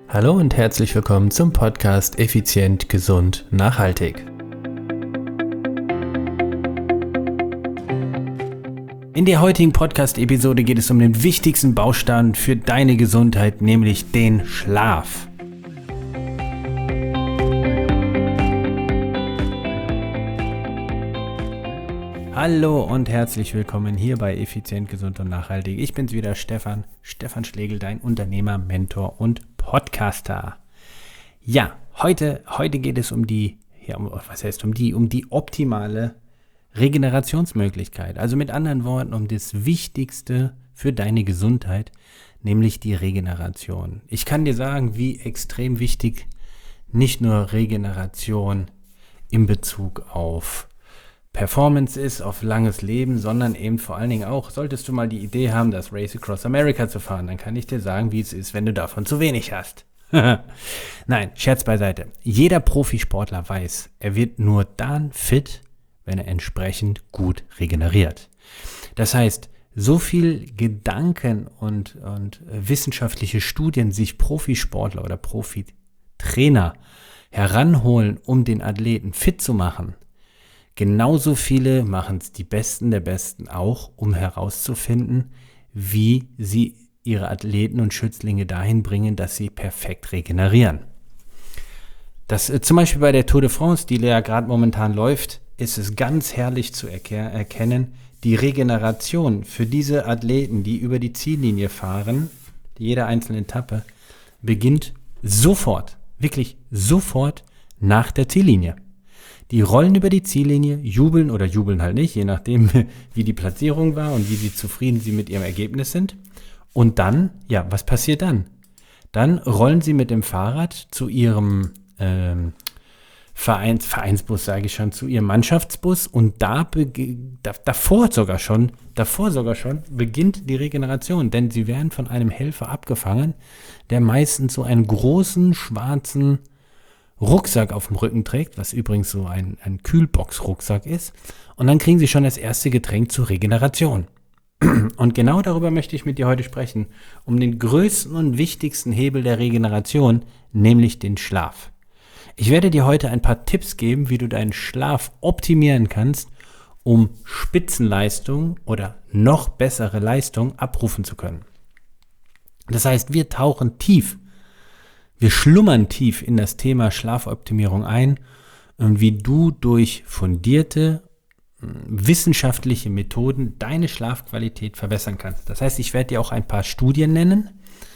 Hallo und herzlich willkommen zum Podcast Effizient, Gesund, Nachhaltig. In der heutigen Podcast-Episode geht es um den wichtigsten Baustein für deine Gesundheit, nämlich den Schlaf. Hallo und herzlich willkommen hier bei Effizient, Gesund und Nachhaltig. Ich bin's wieder, Stefan Schlegel, dein Unternehmer, Mentor und Podcaster. Ja, heute geht es um die optimale Regenerationsmöglichkeit. Also mit anderen Worten, um das Wichtigste für deine Gesundheit, nämlich die Regeneration. Ich kann dir sagen, wie extrem wichtig nicht nur Regeneration in Bezug auf Performance ist, auf langes Leben, sondern eben vor allen Dingen auch, solltest du mal die Idee haben, das Race Across America zu fahren, dann kann ich dir sagen, wie es ist, wenn du davon zu wenig hast. Nein, Scherz beiseite. Jeder Profisportler weiß, er wird nur dann fit, wenn er entsprechend gut regeneriert. Das heißt, so viel Gedanken und wissenschaftliche Studien sich Profisportler oder Profitrainer heranholen, um den Athleten fit zu machen, genauso viele machen es die Besten der Besten auch, um herauszufinden, wie sie ihre Athleten und Schützlinge dahin bringen, dass sie perfekt regenerieren. Das zum Beispiel bei der Tour de France, die ja gerade momentan läuft, ist es ganz herrlich zu erkennen, die Regeneration für diese Athleten, die über die Ziellinie fahren, jede einzelne Etappe, beginnt sofort, wirklich sofort nach der Ziellinie. Die rollen über die Ziellinie, jubeln oder jubeln halt nicht, je nachdem, wie die Platzierung war und wie zufrieden sie mit ihrem Ergebnis sind. Und dann, ja, was passiert dann? Dann rollen sie mit dem Fahrrad zu ihrem Vereinsbus, sage ich schon, zu ihrem Mannschaftsbus und davor sogar schon beginnt die Regeneration, denn sie werden von einem Helfer abgefangen, der meistens so einen großen, schwarzen Rucksack auf dem Rücken trägt, was übrigens so ein Kühlbox-Rucksack ist. Und dann kriegen sie schon das erste Getränk zur Regeneration. Und genau darüber möchte ich mit dir heute sprechen, um den größten und wichtigsten Hebel der Regeneration, nämlich den Schlaf. Ich werde dir heute ein paar Tipps geben, wie du deinen Schlaf optimieren kannst, um Spitzenleistung oder noch bessere Leistung abrufen zu können. Das heißt, wir schlummern tief in das Thema Schlafoptimierung ein, wie du durch fundierte, wissenschaftliche Methoden deine Schlafqualität verbessern kannst. Das heißt, ich werde dir auch ein paar Studien nennen.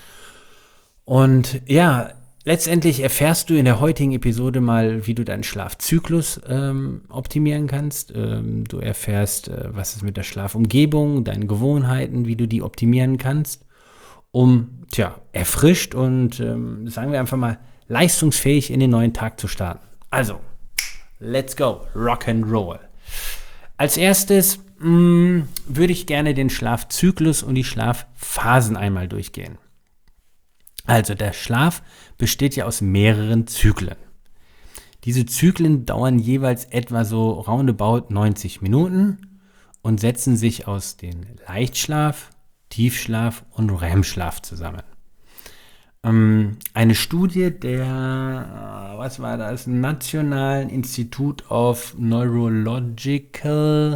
Und ja, letztendlich erfährst du in der heutigen Episode mal, wie du deinen Schlafzyklus optimieren kannst. Du erfährst, was ist mit der Schlafumgebung, deinen Gewohnheiten, wie du die optimieren kannst, um erfrischt und, sagen wir einfach mal, leistungsfähig in den neuen Tag zu starten. Also, let's go, rock and roll. Als erstes würde ich gerne den Schlafzyklus und die Schlafphasen einmal durchgehen. Also, der Schlaf besteht ja aus mehreren Zyklen. Diese Zyklen dauern jeweils etwa so roundabout 90 Minuten und setzen sich aus den Leichtschlaf, Tiefschlaf und REM-Schlaf zusammen. Eine Studie der, Nationalen Institute of Neurological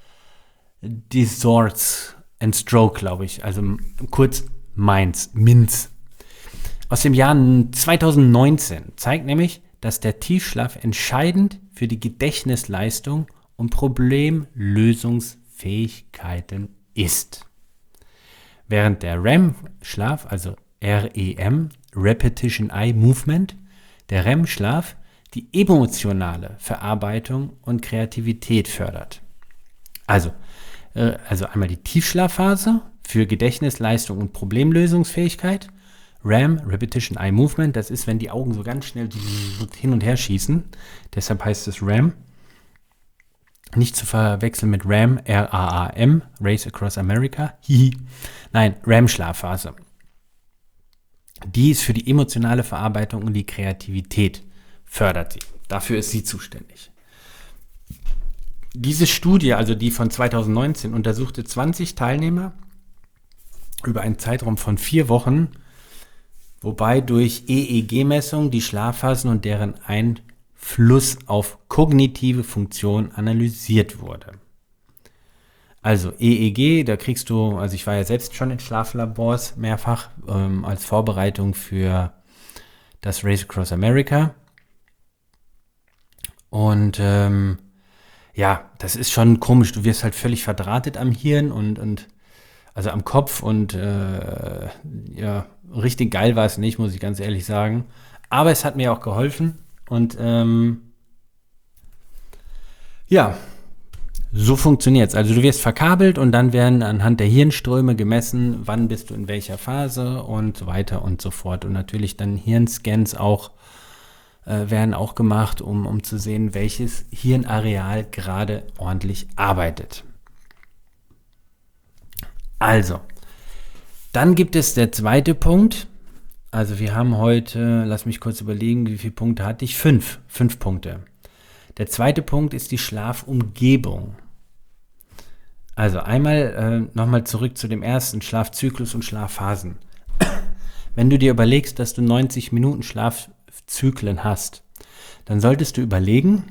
Disorders and Stroke, glaube ich, also kurz MINDS, aus dem Jahr 2019 zeigt nämlich, dass der Tiefschlaf entscheidend für die Gedächtnisleistung und Problemlösungsfähigkeiten ist. Während der REM-Schlaf, also REM, Repetition Eye Movement, der REM-Schlaf die emotionale Verarbeitung und Kreativität fördert. Also einmal die Tiefschlafphase für Gedächtnisleistung und Problemlösungsfähigkeit. REM, Repetition Eye Movement, das ist, wenn die Augen so ganz schnell hin und her schießen. Deshalb heißt es REM. Nicht zu verwechseln mit RAM, R-A-A-M, Race Across America. Nein, REM-Schlafphase. Die ist für die emotionale Verarbeitung und die Kreativität fördert sie. Dafür ist sie zuständig. Diese Studie, also die von 2019, untersuchte 20 Teilnehmer über einen Zeitraum von 4 Wochen wobei durch EEG-Messung die Schlafphasen und deren Einfluss auf kognitive Funktion analysiert wurde. Also EEG, da kriegst du, also ich war ja selbst schon in Schlaflabors mehrfach als Vorbereitung für das Race Across America. Und ja, das ist schon komisch. Du wirst halt völlig verdrahtet am Hirn und also am Kopf und ja, richtig geil war es nicht, muss ich ganz ehrlich sagen. Aber es hat mir auch geholfen und ja, so funktioniert es. Also du wirst verkabelt und dann werden anhand der Hirnströme gemessen, wann bist du in welcher Phase und so weiter und so fort. Und natürlich dann Hirnscans auch werden auch gemacht, um zu sehen, welches Hirnareal gerade ordentlich arbeitet. Also, dann gibt es der zweite Punkt. Also wir haben heute, lass mich kurz überlegen, wie viele Punkte hatte ich? 5 Punkte. Der zweite Punkt ist die Schlafumgebung. Also einmal nochmal zurück zu dem ersten, Schlafzyklus und Schlafphasen. Wenn du dir überlegst, dass du 90 Minuten Schlafzyklen hast, dann solltest du überlegen,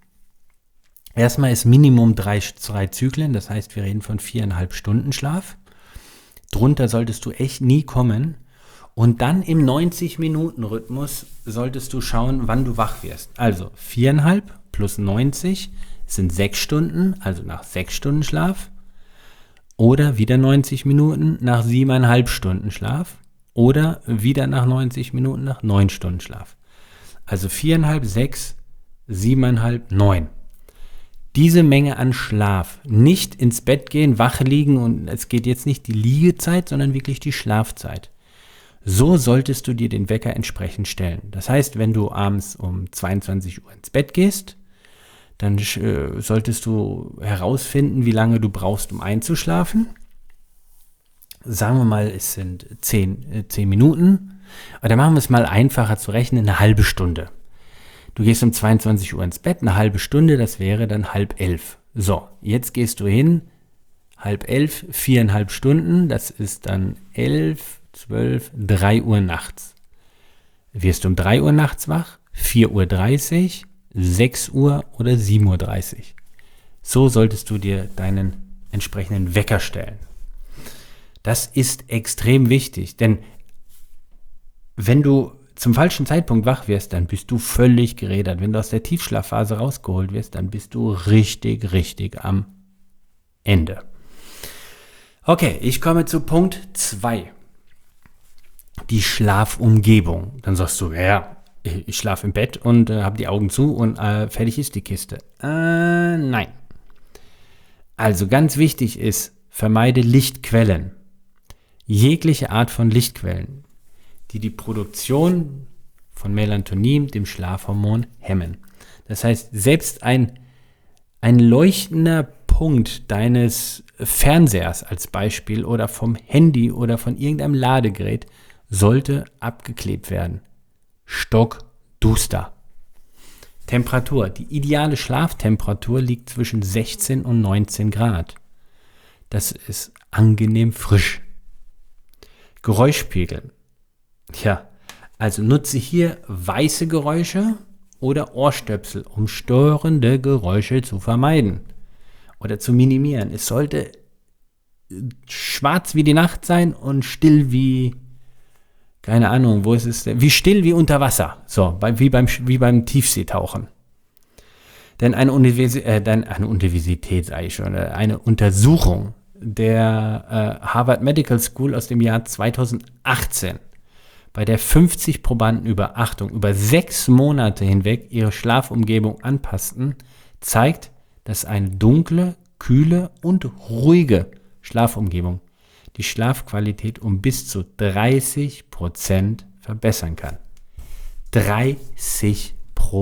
erstmal ist Minimum 3 Zyklen, das heißt, wir reden von 4,5 Stunden Schlaf. Drunter solltest du echt nie kommen. Und dann im 90-Minuten-Rhythmus solltest du schauen, wann du wach wirst. Also 4,5 plus 90 sind 6 Stunden, also nach 6 Stunden Schlaf. Oder wieder 90 Minuten nach 7,5 Stunden Schlaf. Oder wieder nach 90 Minuten nach 9 Stunden Schlaf. Also 4,5, 6, 7,5, 9. Diese Menge an Schlaf. Nicht ins Bett gehen, wach liegen und es geht jetzt nicht die Liegezeit, sondern wirklich die Schlafzeit. So solltest du dir den Wecker entsprechend stellen. Das heißt, wenn du abends um 22 Uhr ins Bett gehst, dann solltest du herausfinden, wie lange du brauchst, um einzuschlafen. Sagen wir mal, es sind 10 Minuten. Aber dann machen wir es mal einfacher zu rechnen, eine halbe Stunde. Du gehst um 22 Uhr ins Bett, eine halbe Stunde, das wäre dann 10:30. So, jetzt gehst du hin, 10:30, 4,5 Stunden, das ist dann 11, 12, 3 Uhr nachts. Wirst du um 3 Uhr nachts wach, 4:30 Uhr, 6 Uhr oder 7:30 Uhr. So solltest du dir deinen entsprechenden Wecker stellen. Das ist extrem wichtig, denn wenn du zum falschen Zeitpunkt wach wirst, dann bist du völlig gerädert. Wenn du aus der Tiefschlafphase rausgeholt wirst, dann bist du richtig am Ende. Okay, ich komme zu Punkt 2. Die Schlafumgebung. Dann sagst du, ja, ich schlafe im Bett und habe die Augen zu und fertig ist die Kiste. Nein. Also ganz wichtig ist, vermeide Lichtquellen. Jegliche Art von Lichtquellen, die Produktion von Melatonin, dem Schlafhormon, hemmen. Das heißt, selbst ein leuchtender Punkt deines Fernsehers als Beispiel oder vom Handy oder von irgendeinem Ladegerät sollte abgeklebt werden. Stockduster. Temperatur. Die ideale Schlaftemperatur liegt zwischen 16 und 19 Grad. Das ist angenehm frisch. Geräuschpegel. Tja, also nutze hier weiße Geräusche oder Ohrstöpsel, um störende Geräusche zu vermeiden oder zu minimieren. Es sollte schwarz wie die Nacht sein und still wie, keine Ahnung, wo ist es denn? Wie still wie unter Wasser, so, wie beim Tiefseetauchen. Denn eine Universität, sage ich schon, eine Untersuchung der Harvard Medical School aus dem Jahr 2018, bei der 50 Probanden über 6 Monate hinweg ihre Schlafumgebung anpassten, zeigt, dass eine dunkle, kühle und ruhige Schlafumgebung die Schlafqualität um bis zu 30% verbessern kann. 30%.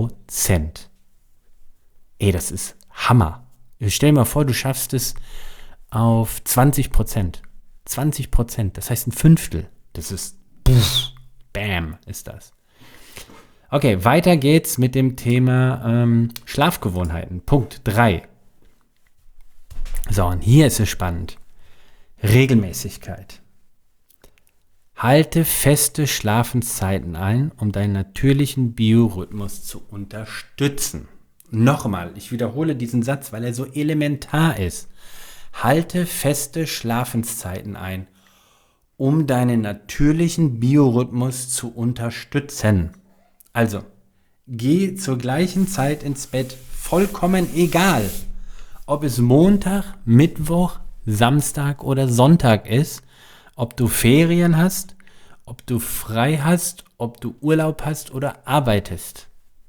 Ey, das ist Hammer. Stell dir mal vor, du schaffst es auf 20%. 20%, das heißt ein Fünftel. Das ist Bam, ist das. Okay, weiter geht's mit dem Thema Schlafgewohnheiten. Punkt 3. So, und hier ist es spannend. Regelmäßigkeit. Halte feste Schlafenszeiten ein, um deinen natürlichen Biorhythmus zu unterstützen. Nochmal, ich wiederhole diesen Satz, weil er so elementar ist. Halte feste Schlafenszeiten ein, um deinen natürlichen Biorhythmus zu unterstützen. Also, geh zur gleichen Zeit ins Bett, vollkommen egal, ob es Montag, Mittwoch, Samstag oder Sonntag ist, ob du Ferien hast, ob du frei hast, ob du Urlaub hast oder arbeitest.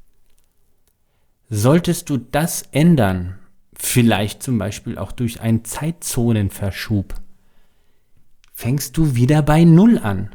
Solltest du das ändern, vielleicht zum Beispiel auch durch einen Zeitzonenverschub, fängst du wieder bei Null an.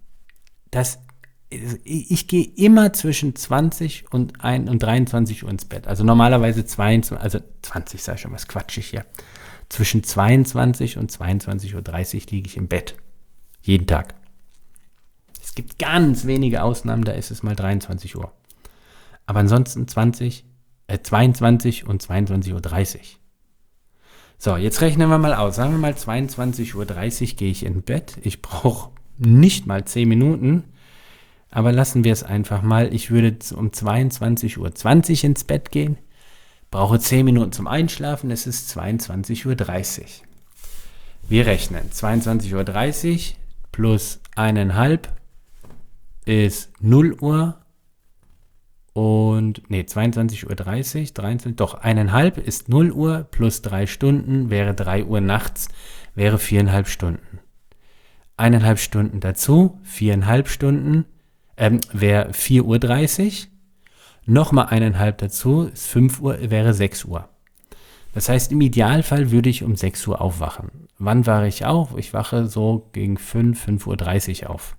Ich gehe immer zwischen 20 und 23 Uhr ins Bett. Also normalerweise 20, sag ich schon, was quatsch ich hier. Zwischen 22 und 22:30 Uhr liege ich im Bett. Jeden Tag. Es gibt ganz wenige Ausnahmen, da ist es mal 23 Uhr. Aber ansonsten 22 und 22:30 Uhr. So, jetzt rechnen wir mal aus. Sagen wir mal 22:30 Uhr gehe ich ins Bett. Ich brauche nicht mal 10 Minuten. Aber lassen wir es einfach mal. Ich würde um 22:20 Uhr ins Bett gehen. Brauche 10 Minuten zum Einschlafen. Es ist 22:30 Uhr. Wir rechnen. 22:30 Uhr plus 1,5 ist 0 Uhr. Und, 22:30 Uhr, 1,5 ist 0 Uhr plus 3 Stunden, wäre 3 Uhr nachts, wäre 4,5 Stunden. 1,5 Stunden dazu, 4,5 Stunden, wäre 4:30 Uhr. Nochmal 1,5 dazu, ist 5 Uhr, wäre 6 Uhr. Das heißt, im Idealfall würde ich um 6 Uhr aufwachen. Wann wache ich auf? Ich wache so gegen 5:30 Uhr auf.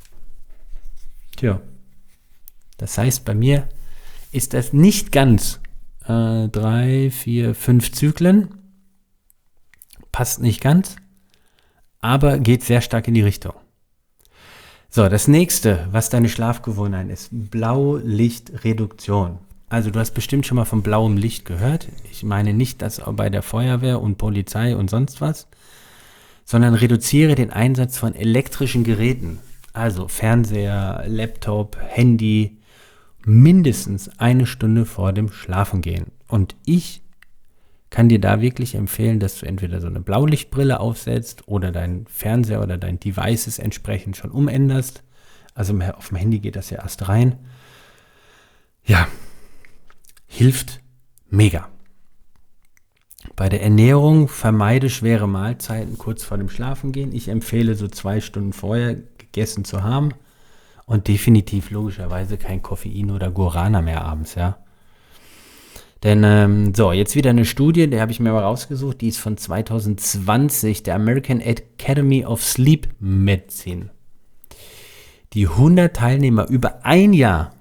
Tja. Das heißt, bei mir ist das nicht ganz 3, 4, 5 Zyklen. Passt nicht ganz, aber geht sehr stark in die Richtung. So, das nächste, was deine Schlafgewohnheit ist, Blaulichtreduktion. Also du hast bestimmt schon mal von blauem Licht gehört. Ich meine nicht das bei der Feuerwehr und Polizei und sonst was, sondern reduziere den Einsatz von elektrischen Geräten. Also Fernseher, Laptop, Handy, mindestens 1 Stunde vor dem Schlafengehen. Und ich kann dir da wirklich empfehlen, dass du entweder so eine Blaulichtbrille aufsetzt oder dein Fernseher oder dein Devices entsprechend schon umänderst. Also auf dem Handy geht das ja erst rein. Ja, hilft mega. Bei der Ernährung vermeide schwere Mahlzeiten kurz vor dem Schlafengehen. Ich empfehle so 2 Stunden vorher gegessen zu haben. Und definitiv logischerweise kein Koffein oder Guarana mehr abends, ja. Denn, jetzt wieder eine Studie, die habe ich mir mal rausgesucht, die ist von 2020, der American Academy of Sleep Medicine. Die 100 Teilnehmer über ein Jahr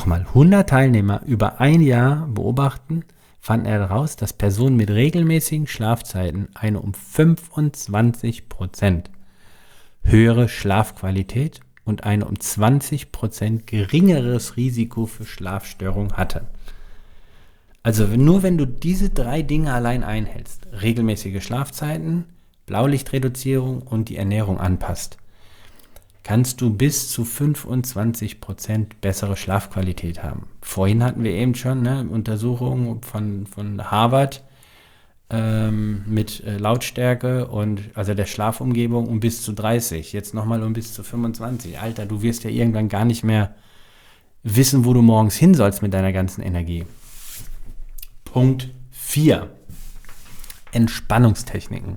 beobachten, fanden heraus, dass Personen mit regelmäßigen Schlafzeiten eine um 25% höhere Schlafqualität und eine um 20% geringeres Risiko für Schlafstörungen hatte. Also nur wenn du diese 3 Dinge allein einhältst, regelmäßige Schlafzeiten, Blaulichtreduzierung und die Ernährung anpasst, kannst du bis zu 25% bessere Schlafqualität haben. Vorhin hatten wir eben schon Untersuchungen von Harvard mit Lautstärke und also der Schlafumgebung um bis zu 30, jetzt nochmal um bis zu 25. Alter, du wirst ja irgendwann gar nicht mehr wissen, wo du morgens hin sollst mit deiner ganzen Energie. Punkt 4. Entspannungstechniken.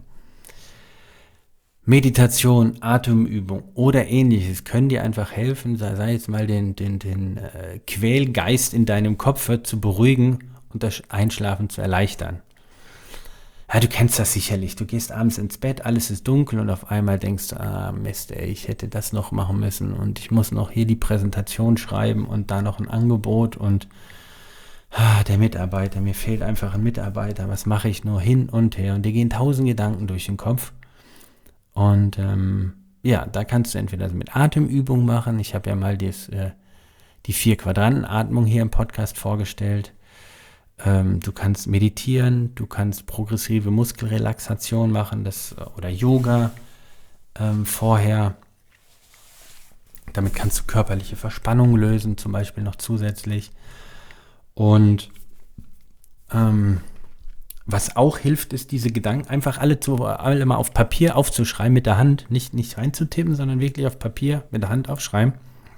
Meditation, Atemübung oder ähnliches können dir einfach helfen, sei jetzt mal den Quälgeist in deinem Kopf zu beruhigen und das Einschlafen zu erleichtern. Ja, du kennst das sicherlich. Du gehst abends ins Bett, alles ist dunkel und auf einmal denkst du, Mist, ich hätte das noch machen müssen und ich muss noch hier die Präsentation schreiben und da noch ein Angebot und der Mitarbeiter, mir fehlt einfach ein Mitarbeiter, was mache ich nur hin und her und dir gehen 1000 Gedanken durch den Kopf. Und da kannst du entweder mit Atemübungen machen. Ich habe ja mal die 4-Quadranten-Atmung hier im Podcast vorgestellt. Du kannst meditieren, du kannst progressive Muskelrelaxation machen, oder Yoga vorher. Damit kannst du körperliche Verspannungen lösen, zum Beispiel noch zusätzlich. Und was auch hilft, ist diese Gedanken einfach alle mal auf Papier aufzuschreiben mit der Hand. Nicht reinzutippen, sondern wirklich auf Papier mit der Hand aufschreiben.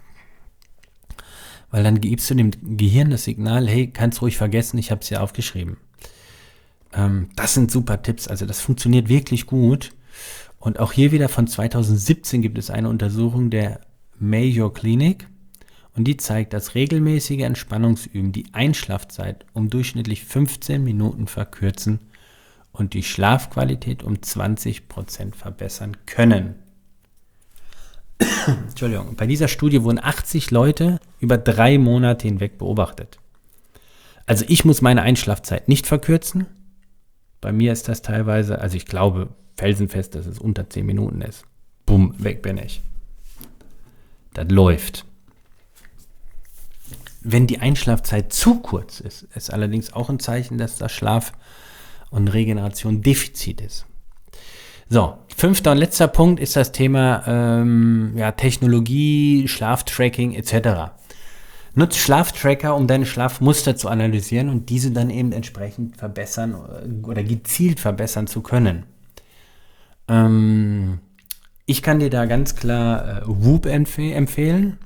Weil dann gibst du dem Gehirn das Signal, hey, kannst ruhig vergessen, ich habe es ja aufgeschrieben. Das sind super Tipps, also das funktioniert wirklich gut. Und auch hier wieder von 2017 gibt es eine Untersuchung der Mayo Clinic und die zeigt, dass regelmäßige Entspannungsüben die Einschlafzeit um durchschnittlich 15 Minuten verkürzen und die Schlafqualität um 20% verbessern können. Entschuldigung, bei dieser Studie wurden 80 Leute über 3 Monate hinweg beobachtet. Also ich muss meine Einschlafzeit nicht verkürzen. Bei mir ist das teilweise, also ich glaube felsenfest, dass es unter 10 Minuten ist. Bumm, weg bin ich. Das läuft. Wenn die Einschlafzeit zu kurz ist, ist allerdings auch ein Zeichen, dass das Schlaf- und Regeneration Defizit ist. So, 5. und letzter Punkt ist das Thema Technologie, Schlaftracking etc. Nutz Schlaftracker, um deine Schlafmuster zu analysieren und diese dann eben entsprechend verbessern oder gezielt verbessern zu können. Ich kann dir da ganz klar Whoop empfehlen.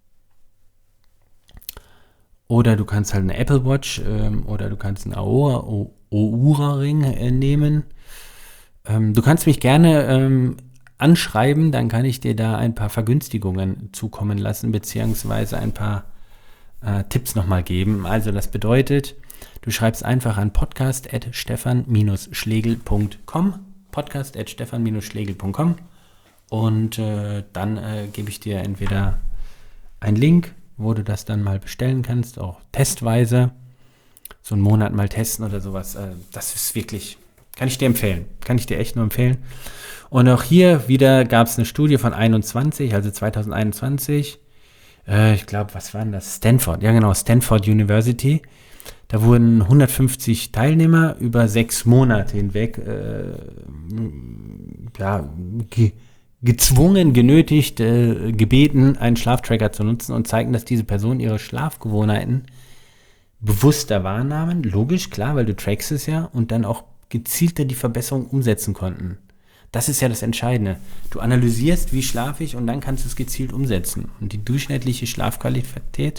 Oder du kannst halt eine Apple Watch oder du kannst einen Oura-Ring nehmen. Du kannst mich gerne anschreiben, dann kann ich dir da ein paar Vergünstigungen zukommen lassen, beziehungsweise ein paar Tipps nochmal geben. Also das bedeutet, du schreibst einfach an podcast@stefan-schlegel.com podcast@stefan-schlegel.com und dann gebe ich dir entweder einen Link, wo du das dann mal bestellen kannst, auch testweise, so einen Monat mal testen oder sowas. Das ist wirklich, kann ich dir empfehlen, kann ich dir echt nur empfehlen. Und auch hier wieder gab es eine Studie von 2021, ich glaube, was war denn das? Stanford, ja genau, Stanford University. Da wurden 150 Teilnehmer über 6 Monate hinweg genötigt, gebeten, einen Schlaftracker zu nutzen und zeigen, dass diese Personen ihre Schlafgewohnheiten bewusster wahrnahmen. Logisch, klar, weil du trackst es ja und dann auch gezielter die Verbesserung umsetzen konnten. Das ist ja das Entscheidende. Du analysierst, wie schlafe ich und dann kannst du es gezielt umsetzen. Und die durchschnittliche Schlafqualität,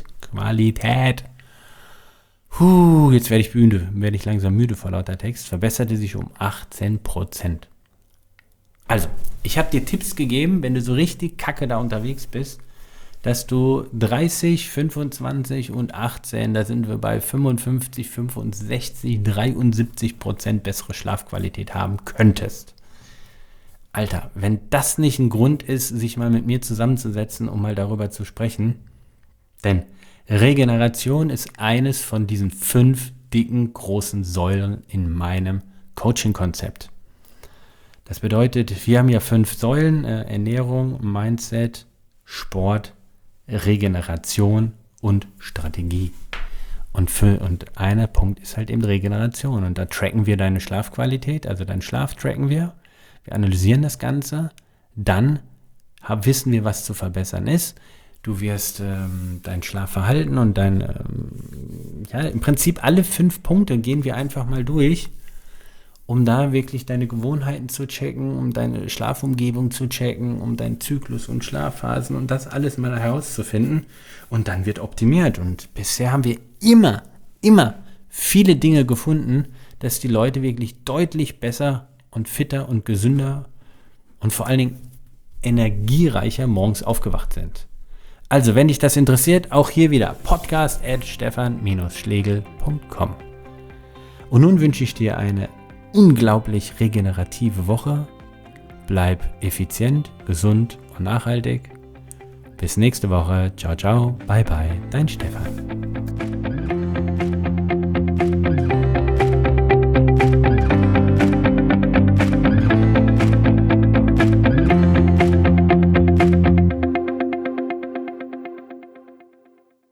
jetzt werde ich langsam müde vor lauter Text, verbesserte sich um 18%. Also, ich habe dir Tipps gegeben, wenn du so richtig kacke da unterwegs bist, dass du 30, 25 und 18, da sind wir bei 55, 65, 73% bessere Schlafqualität haben könntest. Alter, wenn das nicht ein Grund ist, sich mal mit mir zusammenzusetzen, um mal darüber zu sprechen, denn Regeneration ist eines von diesen 5 dicken, großen Säulen in meinem Coaching-Konzept. Das bedeutet, wir haben ja 5 Säulen, Ernährung, Mindset, Sport, Regeneration und Strategie. Und einer Punkt ist halt eben Regeneration. Und da tracken wir deine Schlafqualität, also deinen Schlaf tracken wir. Wir analysieren das Ganze. Dann wissen wir, was zu verbessern ist. Du wirst dein Schlafverhalten und im Prinzip alle 5 Punkte gehen wir einfach mal durch, um da wirklich deine Gewohnheiten zu checken, um deine Schlafumgebung zu checken, um deinen Zyklus und Schlafphasen und das alles mal herauszufinden. Und dann wird optimiert. Und bisher haben wir immer viele Dinge gefunden, dass die Leute wirklich deutlich besser und fitter und gesünder und vor allen Dingen energiereicher morgens aufgewacht sind. Also, wenn dich das interessiert, auch hier wieder podcast@stefan-schlegel.com. Und nun wünsche ich dir eine unglaublich regenerative Woche. Bleib effizient, gesund und nachhaltig. Bis nächste Woche. Ciao, ciao. Bye, bye. Dein Stefan.